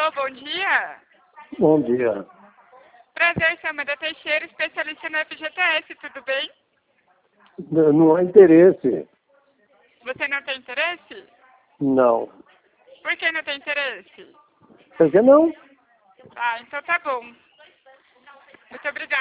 Alô, bom dia. Bom dia. Prazer, sou Amanda Teixeira, especialista no FGTS, tudo bem? Não há interesse. Você não tem interesse? Não. Por que não tem interesse? Por que não? Ah, então tá bom. Muito obrigada.